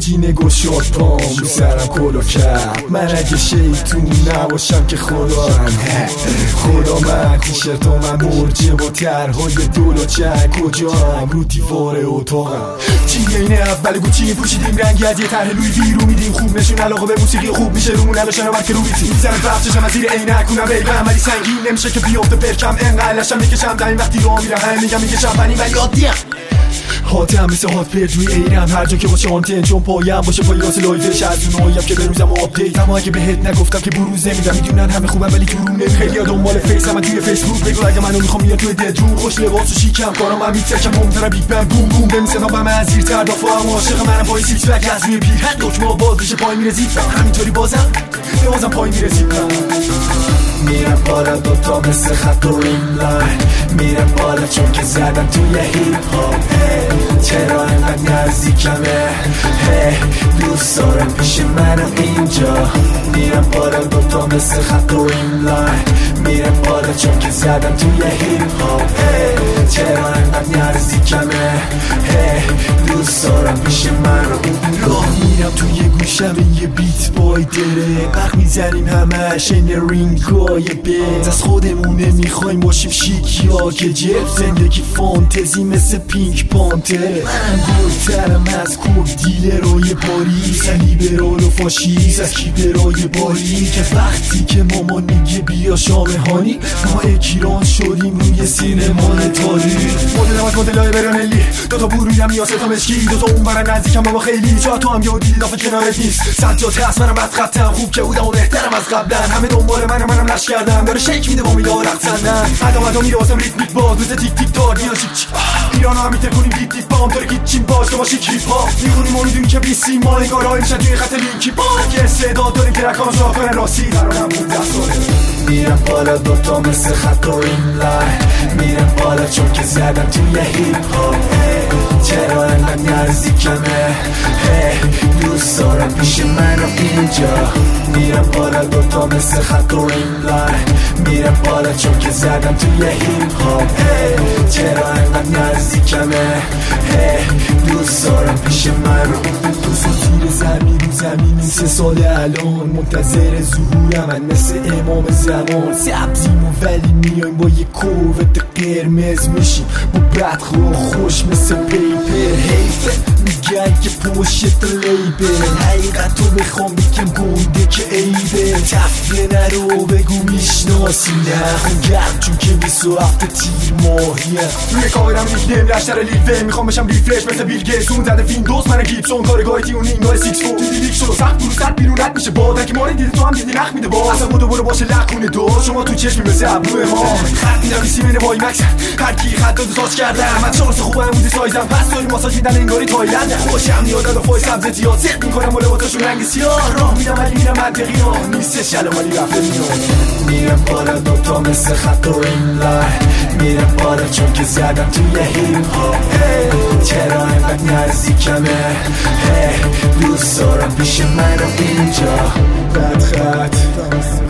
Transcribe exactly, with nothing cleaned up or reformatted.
سینه گشاد پام رو سرم کلا کرد. من اگه شیطون نباشم که خدا هم خدا من تیشرت ها من مرجه با ترهای دولا چند کجام رو دیوار اتاقم. چیه اینه اول گوچی پوشیدیم رنگی از یه طرح لوی وی رو میدیم خوب نشون علاقه به موسیقی خوب میشه رومون نداشتن و که رو بیتی میزنم بخششم از زیر عینک کنم بیگم ولی سنگین نمیشه که بیافته برکم انقدر لشم میکشم در این وقتی راه میرم هم میگم میکشم بنی ولی عادیم حاتم مثل هات پرد روی ایرم هر جا که باشه آنتن چون پایم باشه پای راست لایفش از اوناییم که بروزم آپدیت اما اگه بهت نگفتم که بروز نمیدم میدونن همه خوبم ولی تو رو نمی خیلی ها دنبال فیس هم توی فیسبوک بگو اگه منو میخوام میاد توی ددروم خوش لباس و شیکم کارم هم میترکم بومتر بیگ بنگ بوم بوم بمیسن با من زیر تر دافا هم عاشق منم پای سیکس بک از روی پیرهن دکمه باز بشه پای میره زیپم همینطوری بازم بازم پای میره زیپم میرم بالا دوتا مثل خط و ریملاین میرم بالا چون که زدم توی هیپ هاپ چرا اینقدر نزدیکمه دوست دارم پیش منم اینجا میرم بالا دوتا مثل خط و ریملاین میرم بالا چون که زدم توی هیپ هاپ چرا اینقدر نزدیکمه دوست دارم پیش منم راه میرم توی گوشم یه بیت بای دره قرق میزنیم همش این رینگای بنز از خودمونه میخوایم باشیم شیک یا که جب زندگی فانتزی مثل پینک پانتر منم گلترم از کوب دیلرای پاریس لیبرال و فاشیست از کیبرای باری که وقتی که مامان میگه بیا شامهانی ما اکیران شدیم روی سینمای تاریخ مدلم از مدلای برانلی دوتا برویم یا ستا مشکی دوتا اون برن نزدیکم بابا خیلی چا تو هم یادی دافت کنارت نیست سجاد هست منم بد خطم خوب که بودم و بهترم از قبلا همه دنبال منم منم لش کردم داره شیک میده با میده و رقصندن ادام ادام میره واسم ریتمیک باز مثل تیک تیک تاک یا شیک ایران ها هم میترکونیم دیپ دیپ بام داره گیچین باش که باشی کلیپ ها میخونیم و میدونی که بیسی مال کارهای میشن توی خط لینکی با که استعداد داریم که رکان شاه کنن راستی درانم بود دست داره میرم بالا دوتا مثل خط و ریملاین میرم بالا چون که زدم توی هیپ هاپ چرا اینقدر نزدیکمه دوست دارم پیش منو اینجا میرم بالا دوتا مثل خط و ریملاین میرم بالا چون که زدم توی هیپ هاپ چرا اینقدر نزدیکمه دوست دارم پیش منو دوست زیر زمین رو زمین این سه سال الان منتظر ظهورم من مثل امام زمان سبزیم و ولی میایم با یه کووت قرمز میشیم با بدخواه خوش مثل پیپر حیفه میگن که پشت لیبل حقیقت رو بخوام بگم گنده که عیبه تفیه نرو بگو میشناسی نخون گرد چون که بیست و هفته تیر ماهیه روی کامرم ریختیم لشتر لیفه میخوام بشم ریفرش مثل بیل گیتس اون زده ویندوز من گیبسون کارگاه تیونینگ های سیکس فور دیدی لیک شد و سخت برو سد بیرون رد میشه باد اگه ماری دیده تو هم دیدی نخ میده باز اصلا بودو برو باشه لخونه دو شما تو چشمی مثل ابرو ما خط میدم ریسی منه وای مکس هر کی خط دادو ساز کردم من شانس خوبم بودی سایزم پس داری ماساژ میدن انگاری تایلنده خوشم میاد و فوی سبز زیاد زد میکنم و لباساشون رنگ سیاه راه میدم ولی میرم منطقی ها نیستش الان ولی رفته میاد میرم بالا دوتا مثل خط و ریملاین میرم بالا چون که زدم توی هیپ هاپ چرا اینقدر نزدیکمه دوست دارم پیش منو اینجا بد خط